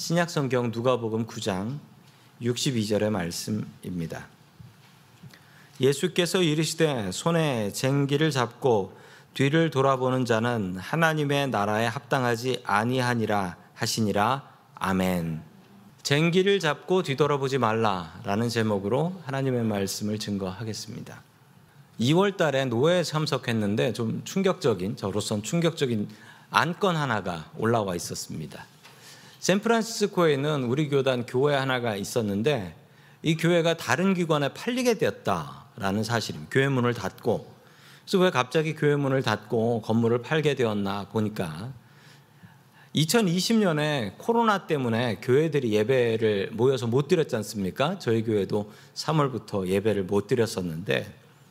신약성경 누가복음 9장 62절의 말씀입니다. 예수께서 이르시되 손에 쟁기를 잡고 뒤를 돌아보는 자는 하나님의 나라에 합당하지 아니하니라 하시니라. 아멘. 쟁기를 잡고 뒤돌아보지 말라라는 제목으로 하나님의 말씀을 증거하겠습니다. 2월 달에 노회에 참석했는데 좀 저로선 충격적인 안건 하나가 올라와 있었습니다. 샌프란시스코에 있는 우리 교단 교회 하나가 있었는데 이 교회가 다른 기관에 팔리게 되었다라는 사실입니다. 교회 문을 닫고, 그래서 왜 갑자기 교회 문을 닫고 건물을 팔게 되었나 보니까 2020년에 코로나 때문에 교회들이 예배를 모여서 못 드렸지 않습니까? 저희 교회도 3월부터 예배를 못 드렸었는데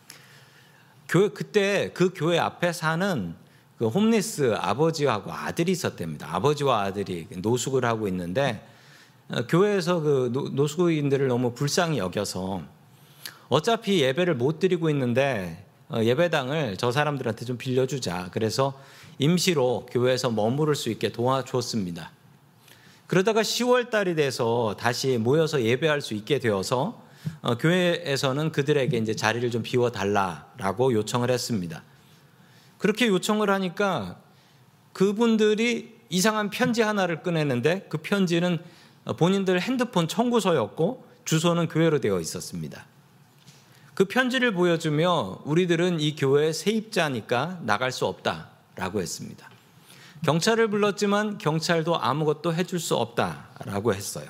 그때 그 교회 앞에 사는 그 홈리스 아버지하고 아들이 있었답니다. 아버지와 아들이 노숙을 하고 있는데 교회에서 그 노숙인들을 너무 불쌍히 여겨서 어차피 예배를 못 드리고 있는데 예배당을 저 사람들한테 좀 빌려주자. 그래서 임시로 교회에서 머무를 수 있게 도와주었습니다. 그러다가 10월 달이 돼서 다시 모여서 예배할 수 있게 되어서 교회에서는 그들에게 이제 자리를 좀 비워달라라고 요청을 했습니다. 그렇게 요청을 하니까 그분들이 이상한 편지 하나를 꺼내는데 그 편지는 본인들 핸드폰 청구서였고 주소는 교회로 되어 있었습니다. 그 편지를 보여주며 우리들은 이 교회의 세입자니까 나갈 수 없다라고 했습니다. 경찰을 불렀지만 경찰도 아무것도 해줄 수 없다라고 했어요.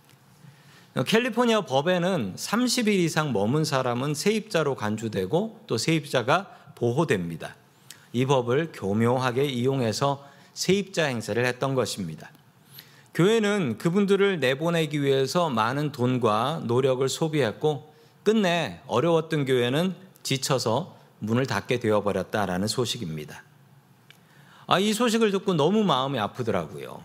캘리포니아 법에는 30일 이상 머문 사람은 세입자로 간주되고 또 세입자가 보호됩니다. 이 법을 교묘하게 이용해서 세입자 행세를 했던 것입니다. 교회는 그분들을 내보내기 위해서 많은 돈과 노력을 소비했고 끝내 어려웠던 교회는 지쳐서 문을 닫게 되어버렸다라는 소식입니다. 이 소식을 듣고 너무 마음이 아프더라고요.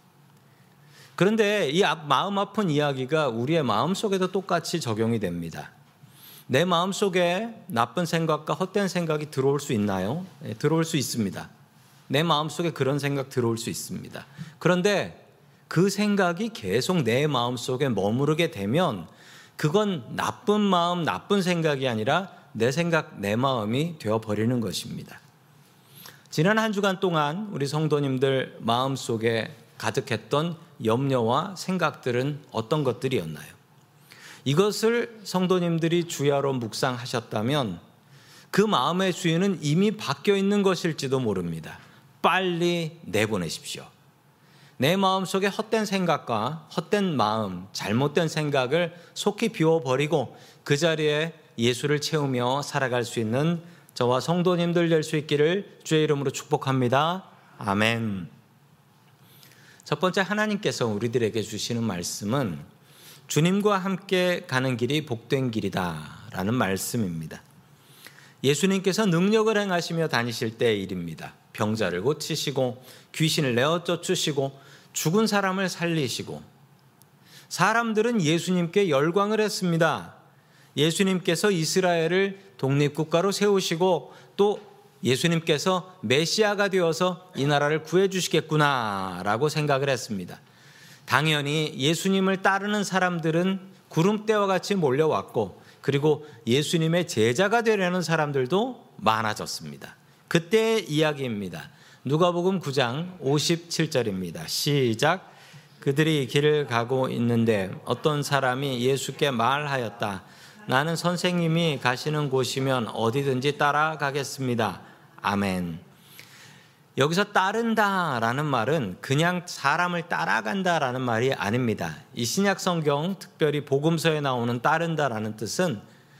그런데 이 마음 아픈 이야기가 우리의 마음속에도 똑같이 적용이 됩니다. 내 마음속에 나쁜 생각과 헛된 생각이 들어올 수 있나요? 들어올 수 있습니다. 내 마음속에 그런 생각 들어올 수 있습니다. 그런데 그 생각이 계속 내 마음속에 머무르게 되면 그건 나쁜 마음, 나쁜 생각이 아니라 내 생각, 내 마음이 되어버리는 것입니다. 지난 한 주간 동안 우리 성도님들 마음속에 가득했던 염려와 생각들은 어떤 것들이었나요? 이것을 성도님들이 주야로 묵상하셨다면 그 마음의 주인은 이미 바뀌어 있는 것일지도 모릅니다. 빨리 내보내십시오. 내 마음속에 헛된 생각과 헛된 마음, 잘못된 생각을 속히 비워버리고 그 자리에 예수를 채우며 살아갈 수 있는 저와 성도님들 될 수 있기를 주의 이름으로 축복합니다. 아멘. 첫 번째, 하나님께서 우리들에게 주시는 말씀은 주님과 함께 가는 길이 복된 길이다 라는 말씀입니다. 예수님께서 능력을 행하시며 다니실 때의 일입니다. 병자를 고치시고 귀신을 내어 쫓으시고 죽은 사람을 살리시고 사람들은 예수님께 열광을 했습니다. 예수님께서 이스라엘을 독립국가로 세우시고 또 예수님께서 메시아가 되어서 이 나라를 구해주시겠구나라고 생각을 했습니다. 당연히 예수님을 따르는 사람들은 구름대와 같이 몰려왔고 그리고 예수님의 제자가 되려는 사람들도 많아졌습니다. 그때의 이야기입니다. 누가복음 9장 57절입니다. 시작. 그들이 길을 가고 있는데 어떤 사람이 예수께 말하였다. 나는 선생님이 가시는 곳이면 어디든지 따라가겠습니다. 아멘. 여기서 따른다라는 말은 그냥 사람을 따라간다라는 말이 아닙니다. 이 신약 성경 특별히 복음서에 나오는 따른다라는 뜻은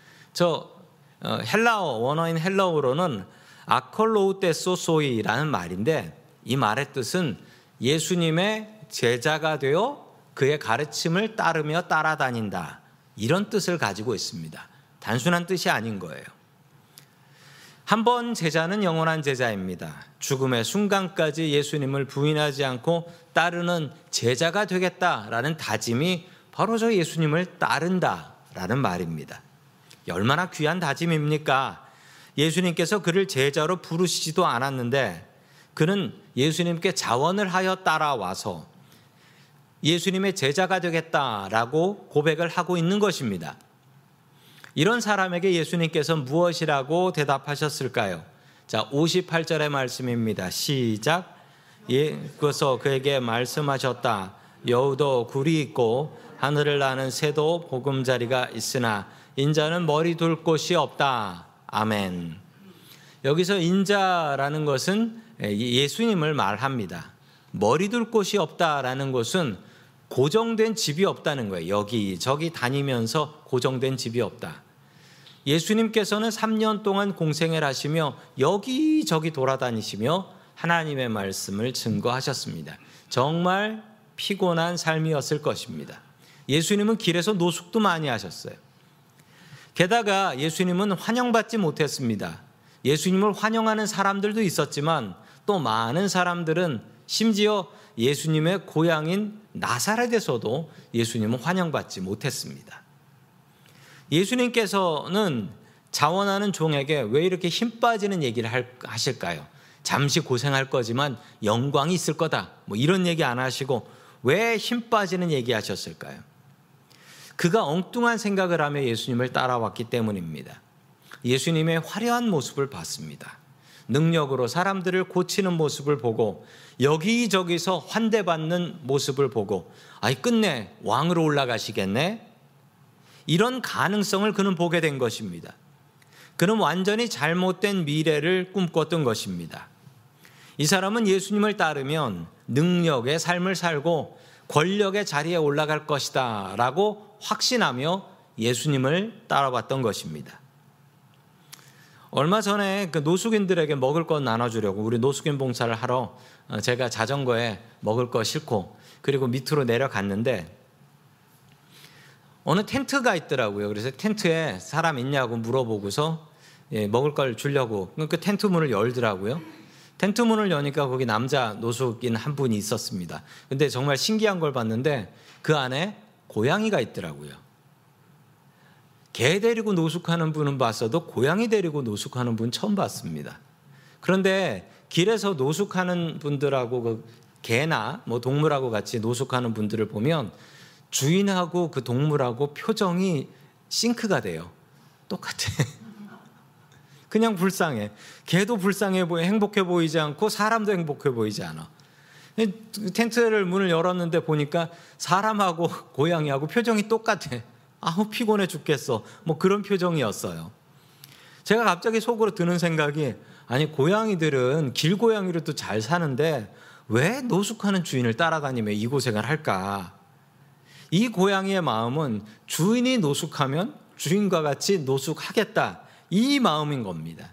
원어인 헬라어로는 아콜로우테소소이라는 말인데 이 말의 뜻은 예수님의 제자가 되어 그의 가르침을 따르며 따라다닌다. 이런 뜻을 가지고 있습니다. 단순한 뜻이 아닌 거예요. 한 번 제자는 영원한 제자입니다. 죽음의 순간까지 예수님을 부인하지 않고 따르는 제자가 되겠다라는 다짐이 바로 저 예수님을 따른다라는 말입니다. 얼마나 귀한 다짐입니까? 예수님께서 그를 제자로 부르시지도 않았는데 그는 예수님께 자원을 하여 따라와서 예수님의 제자가 되겠다라고 고백을 하고 있는 것입니다. 이런 사람에게 예수님께서 무엇이라고 대답하셨을까요? 자, 58절의 말씀입니다. 시작. 그래서 그에게 말씀하셨다. 여우도 굴이 있고 하늘을 나는 새도 보금자리가 있으나 인자는 머리 둘 곳이 없다. 아멘. 여기서 인자라는 것은 예수님을 말합니다. 머리 둘 곳이 없다라는 것은 고정된 집이 없다는 거예요. 여기저기 다니면서 고정된 집이 없다. 예수님께서는 3년 동안 공생을 하시며 여기저기 돌아다니시며 하나님의 말씀을 증거하셨습니다. 정말 피곤한 삶이었을 것입니다. 예수님은 길에서 노숙도 많이 하셨어요. 게다가 예수님은 환영받지 못했습니다. 예수님을 환영하는 사람들도 있었지만 또 많은 사람들은 심지어 예수님의 고향인 나사렛에서도 예수님은 환영받지 못했습니다. 예수님께서는 자원하는 종에게 왜 이렇게 힘 빠지는 얘기를 하실까요? 잠시 고생할 거지만 영광이 있을 거다. 이런 얘기 안 하시고 왜 힘 빠지는 얘기 하셨을까요? 그가 엉뚱한 생각을 하며 예수님을 따라왔기 때문입니다. 예수님의 화려한 모습을 봤습니다. 능력으로 사람들을 고치는 모습을 보고 여기저기서 환대받는 모습을 보고 끝내 왕으로 올라가시겠네? 이런 가능성을 그는 보게 된 것입니다. 그는 완전히 잘못된 미래를 꿈꿨던 것입니다. 이 사람은 예수님을 따르면 능력의 삶을 살고 권력의 자리에 올라갈 것이다 라고 확신하며 예수님을 따라왔던 것입니다. 얼마 전에 그 노숙인들에게 먹을 것 나눠주려고 우리 노숙인 봉사를 하러 제가 자전거에 먹을 거 싣고 그리고 밑으로 내려갔는데 어느 텐트가 있더라고요. 그래서 텐트에 사람 있냐고 물어보고서 먹을 걸 주려고 그 텐트 문을 열더라고요. 텐트 문을 여니까 거기 남자 노숙인 한 분이 있었습니다. 근데 정말 신기한 걸 봤는데 그 안에 고양이가 있더라고요. 개 데리고 노숙하는 분은 봤어도 고양이 데리고 노숙하는 분 처음 봤습니다. 그런데 길에서 노숙하는 분들하고 그 개나 동물하고 같이 노숙하는 분들을 보면 주인하고 그 동물하고 표정이 싱크가 돼요. 똑같아. 그냥 불쌍해. 개도 불쌍해 보여, 행복해 보이지 않고 사람도 행복해 보이지 않아. 텐트를 문을 열었는데 보니까 사람하고 고양이하고 표정이 똑같아. 피곤해 죽겠어. 그런 표정이었어요. 제가 갑자기 속으로 드는 생각이 고양이들은 길고양이로도 잘 사는데 왜 노숙하는 주인을 따라다니며 이 고생을 할까? 이 고양이의 마음은 주인이 노숙하면 주인과 같이 노숙하겠다. 이 마음인 겁니다.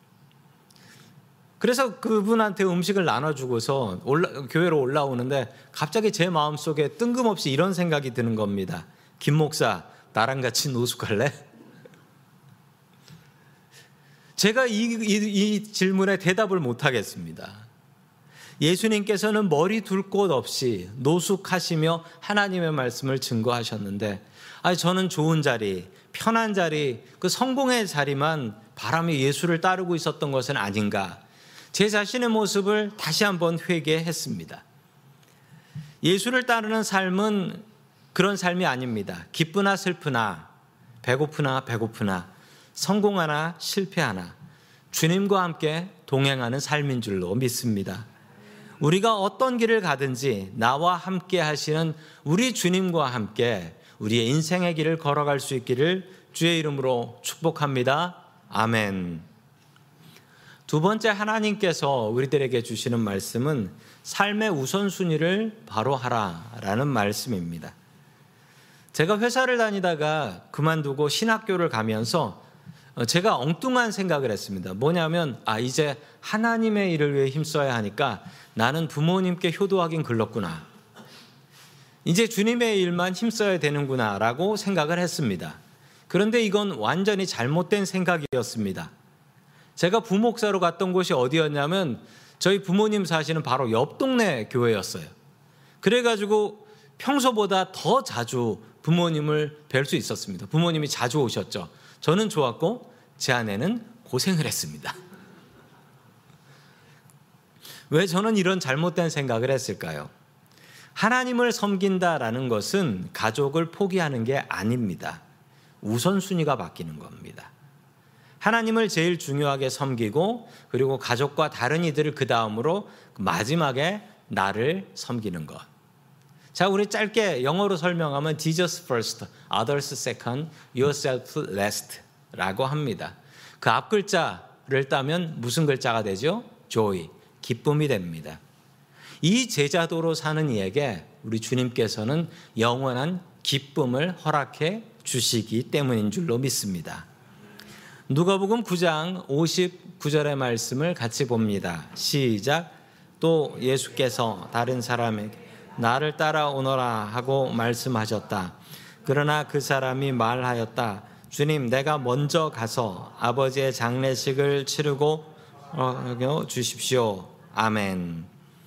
그래서 그분한테 음식을 나눠주고서 교회로 올라오는데 갑자기 제 마음속에 뜬금없이 이런 생각이 드는 겁니다. 김 목사, 나랑 같이 노숙할래? 제가 이 질문에 대답을 못하겠습니다. 예수님께서는 머리 둘 곳 없이 노숙하시며 하나님의 말씀을 증거하셨는데 저는 좋은 자리, 편한 자리, 그 성공의 자리만 바라며 예수를 따르고 있었던 것은 아닌가. 제 자신의 모습을 다시 한번 회개했습니다. 예수를 따르는 삶은 그런 삶이 아닙니다. 기쁘나 슬프나 배고프나 성공하나 실패하나 주님과 함께 동행하는 삶인 줄로 믿습니다. 우리가 어떤 길을 가든지 나와 함께 하시는 우리 주님과 함께 우리의 인생의 길을 걸어갈 수 있기를 주의 이름으로 축복합니다. 아멘. 두 번째, 하나님께서 우리들에게 주시는 말씀은 삶의 우선순위를 바로 하라라는 말씀입니다. 제가 회사를 다니다가 그만두고 신학교를 가면서 제가 엉뚱한 생각을 했습니다. 뭐냐면 이제 하나님의 일을 위해 힘써야 하니까 나는 부모님께 효도하긴 글렀구나. 이제 주님의 일만 힘써야 되는구나 라고 생각을 했습니다. 그런데 이건 완전히 잘못된 생각이었습니다. 제가 부목사로 갔던 곳이 어디였냐면 저희 부모님 사시는 바로 옆 동네 교회였어요. 그래가지고 평소보다 더 자주 부모님을 뵐 수 있었습니다. 부모님이 자주 오셨죠. 저는 좋았고 제 아내는 고생을 했습니다. 왜 저는 이런 잘못된 생각을 했을까요? 하나님을 섬긴다라는 것은 가족을 포기하는 게 아닙니다. 우선순위가 바뀌는 겁니다. 하나님을 제일 중요하게 섬기고 그리고 가족과 다른 이들을 그 다음으로 마지막에 나를 섬기는 것. 자, 우리 짧게 영어로 설명하면 Jesus first, others second, yourself last 라고 합니다. 그 앞 글자를 따면 무슨 글자가 되죠? joy, 기쁨이 됩니다. 이 제자도로 사는 이에게 우리 주님께서는 영원한 기쁨을 허락해 주시기 때문인 줄로 믿습니다. 누가복음 9장 59절의 말씀을 같이 봅니다. 시작. 또 예수께서 다른 사람에게 나를 따라오너라 하고 말씀하셨다. 그러나 그 사람이 말하였다. 주님, 내가 먼저 가서 아버지의 장례식을 치르고 주십시오. 아멘.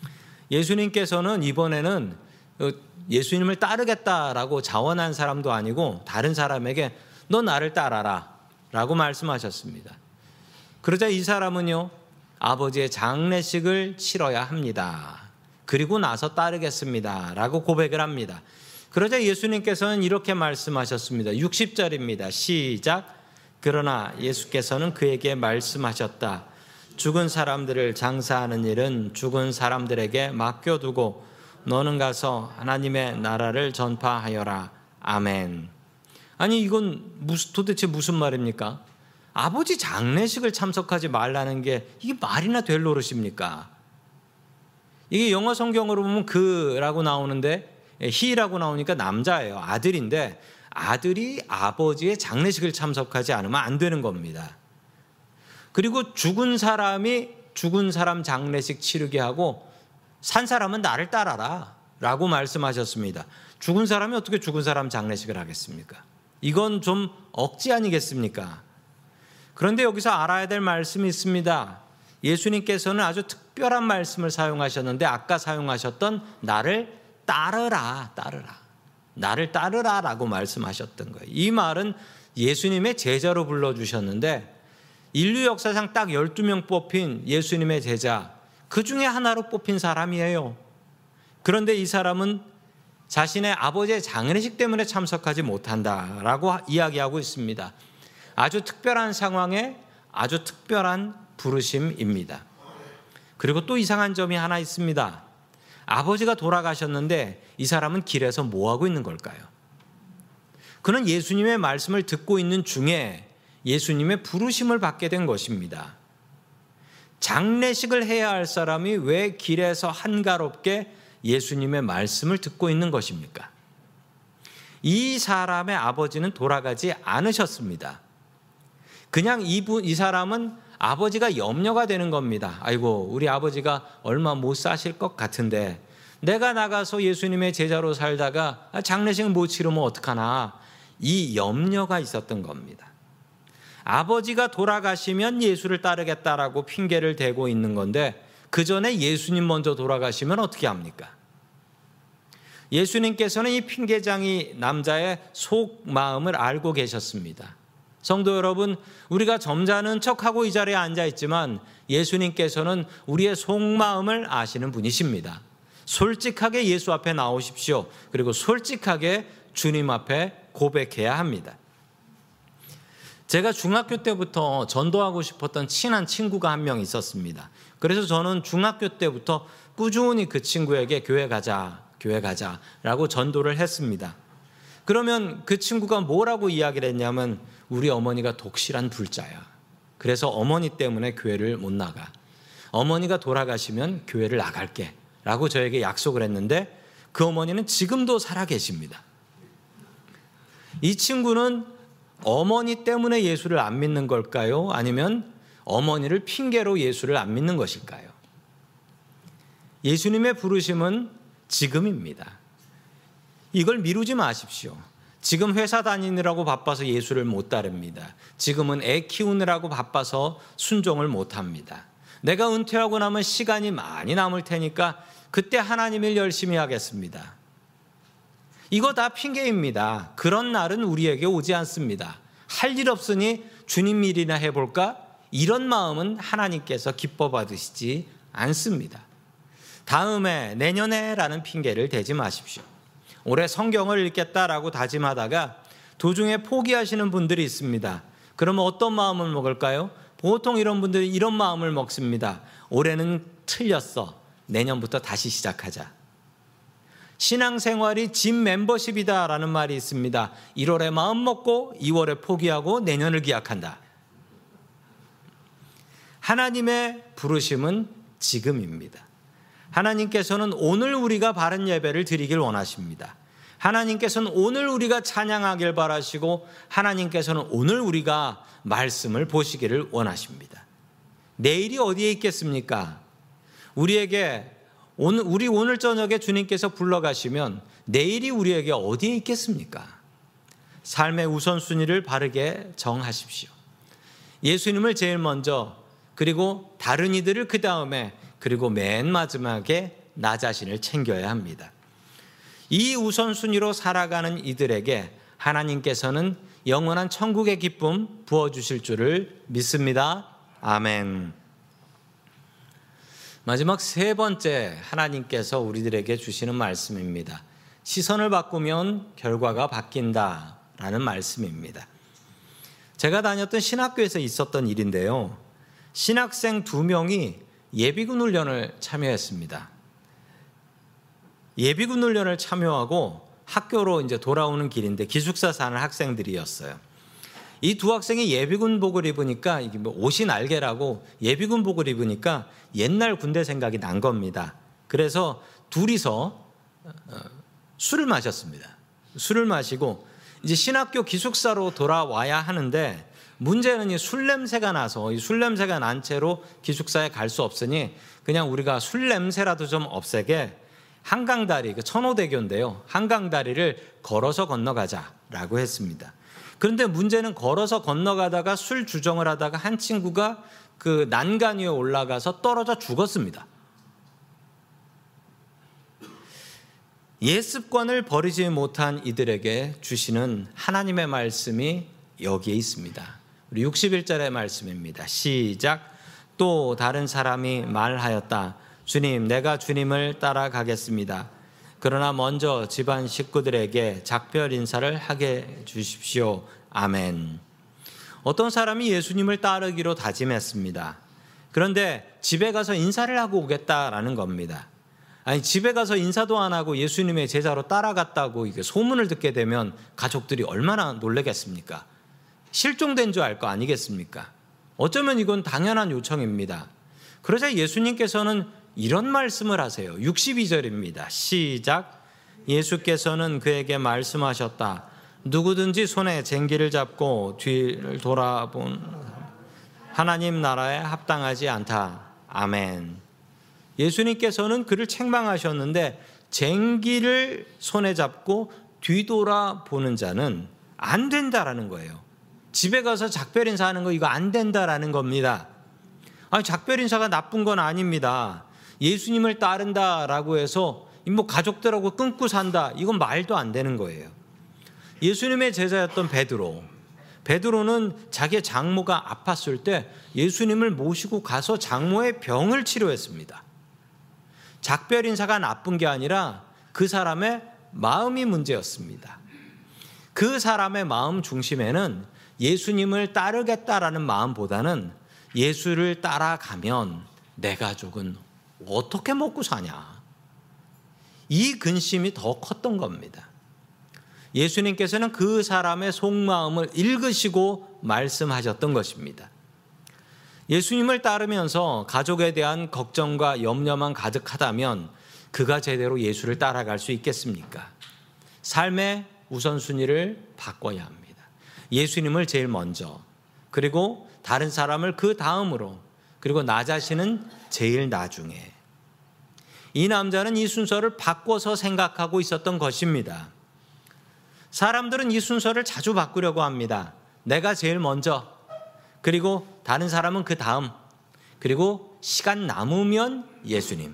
예수님께서는 이번에는 예수님을 따르겠다라고 자원한 사람도 아니고 다른 사람에게 너 나를 따라라 라고 말씀하셨습니다. 그러자 이 사람은요, 아버지의 장례식을 치러야 합니다. 그리고 나서 따르겠습니다 라고 고백을 합니다. 그러자 예수님께서는 이렇게 말씀하셨습니다. 60절입니다. 시작. 그러나 예수께서는 그에게 말씀하셨다. 죽은 사람들을 장사하는 일은 죽은 사람들에게 맡겨두고 너는 가서 하나님의 나라를 전파하여라. 아멘. 아니 이건 도대체 무슨 말입니까? 아버지 장례식을 참석하지 말라는 게 이게 말이나 될 노릇입니까? 이게 영어 성경으로 보면 그라고 나오는데 he라고 나오니까 남자예요. 아들인데 아들이 아버지의 장례식을 참석하지 않으면 안 되는 겁니다. 그리고 죽은 사람이 죽은 사람 장례식 치르게 하고 산 사람은 나를 따라라 라고 말씀하셨습니다. 죽은 사람이 어떻게 죽은 사람 장례식을 하겠습니까? 이건 좀 억지 아니겠습니까? 그런데 여기서 알아야 될 말씀이 있습니다. 예수님께서는 아주 특별한 말씀을 사용하셨는데 아까 사용하셨던 나를 따르라, 나를 따르라라고 말씀하셨던 거예요. 이 말은 예수님의 제자로 불러주셨는데 인류 역사상 딱 12명 뽑힌 예수님의 제자, 그 중에 하나로 뽑힌 사람이에요. 그런데 이 사람은 자신의 아버지의 장례식 때문에 참석하지 못한다라고 이야기하고 있습니다. 아주 특별한 상황에 아주 특별한 부르심입니다. 그리고 또 이상한 점이 하나 있습니다. 아버지가 돌아가셨는데 이 사람은 길에서 뭐 하고 있는 걸까요? 그는 예수님의 말씀을 듣고 있는 중에 예수님의 부르심을 받게 된 것입니다. 장례식을 해야 할 사람이 왜 길에서 한가롭게 예수님의 말씀을 듣고 있는 것입니까? 이 사람의 아버지는 돌아가지 않으셨습니다. 그냥 이 사람은 아버지가 염려가 되는 겁니다. 아이고, 우리 아버지가 얼마 못 사실 것 같은데 내가 나가서 예수님의 제자로 살다가 장례식을 못 치르면 어떡하나, 이 염려가 있었던 겁니다. 아버지가 돌아가시면 예수를 따르겠다라고 핑계를 대고 있는 건데 그 전에 예수님 먼저 돌아가시면 어떻게 합니까? 예수님께서는 이 핑계장이 남자의 속마음을 알고 계셨습니다. 성도 여러분, 우리가 점잖은 척하고 이 자리에 앉아 있지만 예수님께서는 우리의 속마음을 아시는 분이십니다. 솔직하게 예수 앞에 나오십시오. 그리고 솔직하게 주님 앞에 고백해야 합니다. 제가 중학교 때부터 전도하고 싶었던 친한 친구가 한 명 있었습니다. 그래서 저는 중학교 때부터 꾸준히 그 친구에게 교회 가자라고 전도를 했습니다. 그러면 그 친구가 뭐라고 이야기를 했냐면 우리 어머니가 독실한 불자야. 그래서 어머니 때문에 교회를 못 나가. 어머니가 돌아가시면 교회를 나갈게 라고 저에게 약속을 했는데 그 어머니는 지금도 살아 계십니다. 이 친구는 어머니 때문에 예수를 안 믿는 걸까요? 아니면 어머니를 핑계로 예수를 안 믿는 것일까요? 예수님의 부르심은 지금입니다. 이걸 미루지 마십시오. 지금 회사 다니느라고 바빠서 예수를 못 따릅니다. 지금은 애 키우느라고 바빠서 순종을 못 합니다. 내가 은퇴하고 나면 시간이 많이 남을 테니까 그때 하나님 일 열심히 하겠습니다. 이거 다 핑계입니다. 그런 날은 우리에게 오지 않습니다. 할 일 없으니 주님 일이나 해볼까? 이런 마음은 하나님께서 기뻐 받으시지 않습니다. 다음에, 내년에 라는 핑계를 대지 마십시오. 올해 성경을 읽겠다라고 다짐하다가 도중에 포기하시는 분들이 있습니다. 그러면 어떤 마음을 먹을까요? 보통 이런 분들이 이런 마음을 먹습니다. 올해는 틀렸어. 내년부터 다시 시작하자. 신앙생활이 짐 멤버십이다라는 말이 있습니다. 1월에 마음 먹고 2월에 포기하고 내년을 기약한다. 하나님의 부르심은 지금입니다. 하나님께서는 오늘 우리가 바른 예배를 드리길 원하십니다. 하나님께서는 오늘 우리가 찬양하길 바라시고 하나님께서는 오늘 우리가 말씀을 보시기를 원하십니다. 내일이 어디에 있겠습니까? 우리에게 우리 오늘 저녁에 주님께서 불러가시면 내일이 우리에게 어디에 있겠습니까? 삶의 우선순위를 바르게 정하십시오. 예수님을 제일 먼저, 그리고 다른 이들을 그 다음에, 그리고 맨 마지막에 나 자신을 챙겨야 합니다. 이 우선순위로 살아가는 이들에게 하나님께서는 영원한 천국의 기쁨 부어주실 줄을 믿습니다. 아멘. 마지막 세 번째, 하나님께서 우리들에게 주시는 말씀입니다. 시선을 바꾸면 결과가 바뀐다라는 말씀입니다. 제가 다녔던 신학교에서 있었던 일인데요. 신학생 2명이 예비군 훈련을 참여했습니다. 예비군 훈련을 참여하고 학교로 이제 돌아오는 길인데 기숙사 사는 학생들이었어요. 이 두 학생이 예비군복을 입으니까, 이게 뭐 옷이 날개라고 예비군복을 입으니까 옛날 군대 생각이 난 겁니다. 그래서 둘이서 술을 마셨습니다. 술을 마시고 이제 신학교 기숙사로 돌아와야 하는데, 문제는 이 술 냄새가 나서, 이 술 냄새가 난 채로 기숙사에 갈 수 없으니 그냥 우리가 술 냄새라도 좀 없애게 한강다리, 그 천호대교인데요, 한강다리를 걸어서 건너가자라고 했습니다. 그런데 문제는 걸어서 건너가다가 술 주정을 하다가 한 친구가 그 난간 위에 올라가서 떨어져 죽었습니다. 옛 습관을 버리지 못한 이들에게 주시는 하나님의 말씀이 여기에 있습니다. 우리 61절의 말씀입니다. 시작. 또 다른 사람이 말하였다. 주님, 내가 주님을 따라가겠습니다. 그러나 먼저 집안 식구들에게 작별 인사를 하게 주십시오. 아멘. 어떤 사람이 예수님을 따르기로 다짐했습니다. 그런데 집에 가서 인사를 하고 오겠다라는 겁니다. 아니, 집에 가서 인사도 안 하고 예수님의 제자로 따라갔다고 이게 소문을 듣게 되면 가족들이 얼마나 놀라겠습니까? 실종된 줄 알 거 아니겠습니까? 어쩌면 이건 당연한 요청입니다. 그러자 예수님께서는 이런 말씀을 하세요. 62절입니다. 시작. 예수께서는 그에게 말씀하셨다. 누구든지 손에 쟁기를 잡고 뒤를 돌아본 하나님 나라에 합당하지 않다. 아멘. 예수님께서는 그를 책망하셨는데, 쟁기를 손에 잡고 뒤돌아보는 자는 안 된다라는 거예요. 집에 가서 작별 인사하는 거 이거 안 된다라는 겁니다. 아니, 작별 인사가 나쁜 건 아닙니다. 예수님을 따른다라고 해서 뭐 가족들하고 끊고 산다, 이건 말도 안 되는 거예요. 예수님의 제자였던 베드로는 자기의 장모가 아팠을 때 예수님을 모시고 가서 장모의 병을 치료했습니다. 작별 인사가 나쁜 게 아니라 그 사람의 마음이 문제였습니다. 그 사람의 마음 중심에는 예수님을 따르겠다라는 마음보다는 예수를 따라가면 내 가족은 어떻게 먹고 사냐, 이 근심이 더 컸던 겁니다. 예수님께서는 그 사람의 속마음을 읽으시고 말씀하셨던 것입니다. 예수님을 따르면서 가족에 대한 걱정과 염려만 가득하다면 그가 제대로 예수를 따라갈 수 있겠습니까? 삶의 우선순위를 바꿔야 합니다. 예수님을 제일 먼저, 그리고 다른 사람을 그 다음으로, 그리고 나 자신은 제일 나중에. 이 남자는 이 순서를 바꿔서 생각하고 있었던 것입니다. 사람들은 이 순서를 자주 바꾸려고 합니다. 내가 제일 먼저, 그리고 다른 사람은 그 다음, 그리고 시간 남으면 예수님.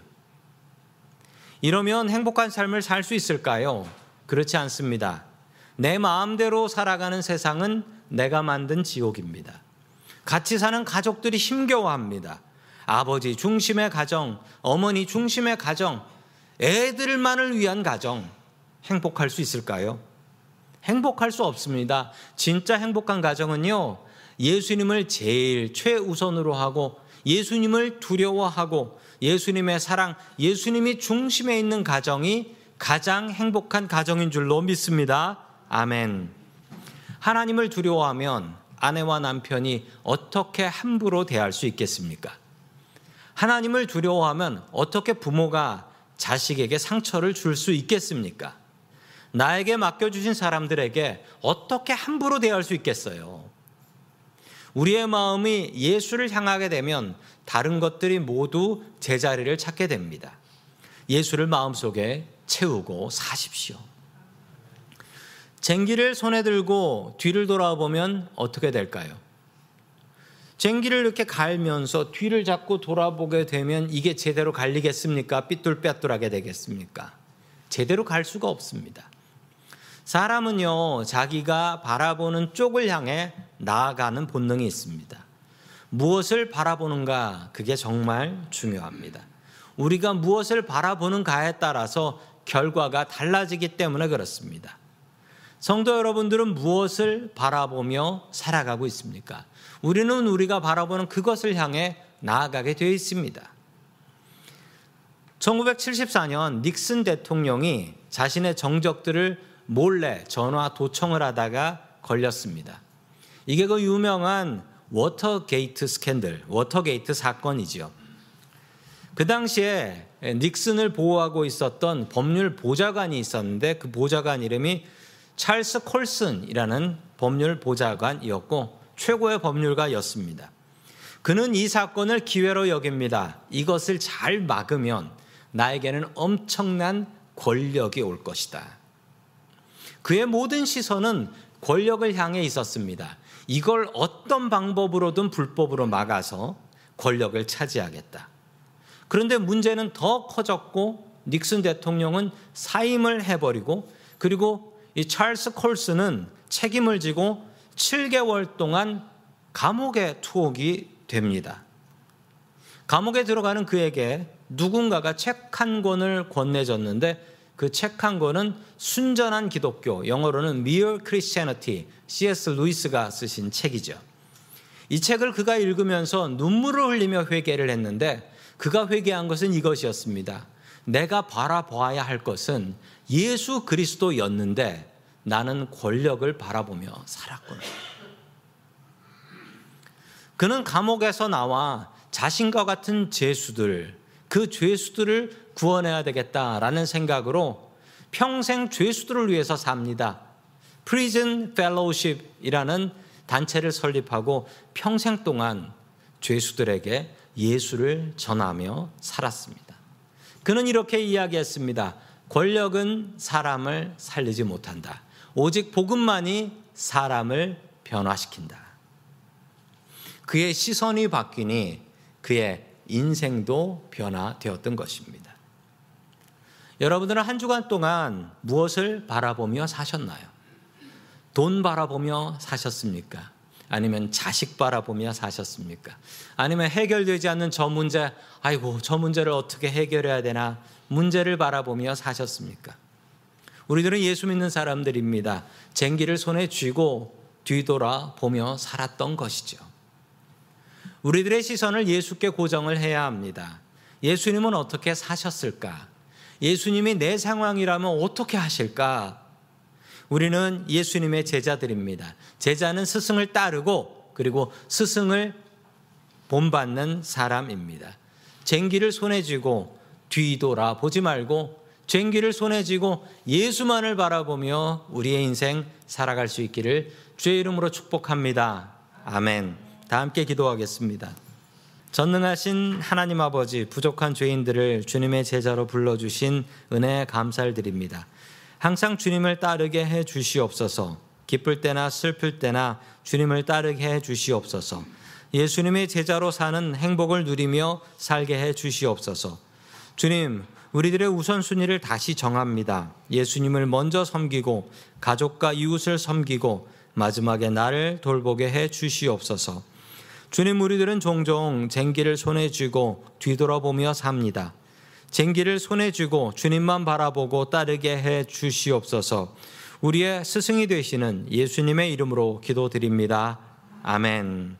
이러면 행복한 삶을 살 수 있을까요? 그렇지 않습니다. 내 마음대로 살아가는 세상은 내가 만든 지옥입니다. 같이 사는 가족들이 힘겨워합니다. 아버지 중심의 가정, 어머니 중심의 가정, 애들만을 위한 가정, 행복할 수 있을까요? 행복할 수 없습니다. 진짜 행복한 가정은요, 예수님을 제일 최우선으로 하고 예수님을 두려워하고 예수님의 사랑, 예수님이 중심에 있는 가정이 가장 행복한 가정인 줄로 믿습니다. 아멘. 하나님을 두려워하면 아내와 남편이 어떻게 함부로 대할 수 있겠습니까? 하나님을 두려워하면 어떻게 부모가 자식에게 상처를 줄 수 있겠습니까? 나에게 맡겨주신 사람들에게 어떻게 함부로 대할 수 있겠어요? 우리의 마음이 예수를 향하게 되면 다른 것들이 모두 제자리를 찾게 됩니다. 예수를 마음속에 채우고 사십시오. 쟁기를 손에 들고 뒤를 돌아보면 어떻게 될까요? 쟁기를 이렇게 갈면서 뒤를 잡고 돌아보게 되면 이게 제대로 갈리겠습니까? 삐뚤빼뚤하게 되겠습니까? 제대로 갈 수가 없습니다. 사람은요, 자기가 바라보는 쪽을 향해 나아가는 본능이 있습니다. 무엇을 바라보는가, 그게 정말 중요합니다. 우리가 무엇을 바라보는가에 따라서 결과가 달라지기 때문에 그렇습니다. 성도 여러분들은 무엇을 바라보며 살아가고 있습니까? 우리는 우리가 바라보는 그것을 향해 나아가게 되어 있습니다. 1974년 닉슨 대통령이 자신의 정적들을 몰래 전화 도청을 하다가 걸렸습니다. 이게 그 유명한 워터게이트 스캔들, 워터게이트 사건이지요. 그 당시에 닉슨을 보호하고 있었던 법률 보좌관이 있었는데 그 보좌관 이름이 찰스 콜슨이라는 법률 보좌관이었고 최고의 법률가였습니다. 그는 이 사건을 기회로 여깁니다. 이것을 잘 막으면 나에게는 엄청난 권력이 올 것이다. 그의 모든 시선은 권력을 향해 있었습니다. 이걸 어떤 방법으로든 불법으로 막아서 권력을 차지하겠다. 그런데 문제는 더 커졌고 닉슨 대통령은 사임을 해버리고 그리고 이 찰스 콜슨은 책임을 지고 7개월 동안 감옥에 투옥이 됩니다. 감옥에 들어가는 그에게 누군가가 책 한 권을 건네줬는데 그 책 한 권은 순전한 기독교, 영어로는 Mere Christianity, C.S. 루이스가 쓰신 책이죠. 이 책을 그가 읽으면서 눈물을 흘리며 회개를 했는데 그가 회개한 것은 이것이었습니다. 내가 바라봐야 할 것은 예수 그리스도였는데 나는 권력을 바라보며 살았구나. 그는 감옥에서 나와 자신과 같은 죄수들, 그 죄수들을 구원해야 되겠다라는 생각으로 평생 죄수들을 위해서 삽니다. Prison Fellowship이라는 단체를 설립하고 평생 동안 죄수들에게 예수를 전하며 살았습니다. 그는 이렇게 이야기했습니다. 권력은 사람을 살리지 못한다. 오직 복음만이 사람을 변화시킨다. 그의 시선이 바뀌니 그의 인생도 변화되었던 것입니다. 여러분들은 한 주간 동안 무엇을 바라보며 사셨나요? 돈 바라보며 사셨습니까? 아니면 자식 바라보며 사셨습니까? 아니면 해결되지 않는 저 문제, 아이고 저 문제를 어떻게 해결해야 되나 문제를 바라보며 사셨습니까? 우리들은 예수 믿는 사람들입니다. 쟁기를 손에 쥐고 뒤돌아보며 살았던 것이죠. 우리들의 시선을 예수께 고정을 해야 합니다. 예수님은 어떻게 사셨을까? 예수님이 내 상황이라면 어떻게 하실까? 우리는 예수님의 제자들입니다. 제자는 스승을 따르고 그리고 스승을 본받는 사람입니다. 쟁기를 손에 쥐고 뒤돌아보지 말고 쟁기를 손에 쥐고 예수만을 바라보며 우리의 인생 살아갈 수 있기를 주의 이름으로 축복합니다. 아멘. 다 함께 기도하겠습니다. 전능하신 하나님 아버지, 부족한 죄인들을 주님의 제자로 불러주신 은혜에 감사를 드립니다. 항상 주님을 따르게 해 주시옵소서. 기쁠 때나 슬플 때나 주님을 따르게 해 주시옵소서. 예수님의 제자로 사는 행복을 누리며 살게 해 주시옵소서. 주님, 우리들의 우선순위를 다시 정합니다. 예수님을 먼저 섬기고 가족과 이웃을 섬기고 마지막에 나를 돌보게 해 주시옵소서. 주님 무리들은 종종 쟁기를 손에 쥐고 뒤돌아보며 삽니다. 쟁기를 손에 쥐고 주님만 바라보고 따르게 해 주시옵소서. 우리의 스승이 되시는 예수님의 이름으로 기도드립니다. 아멘.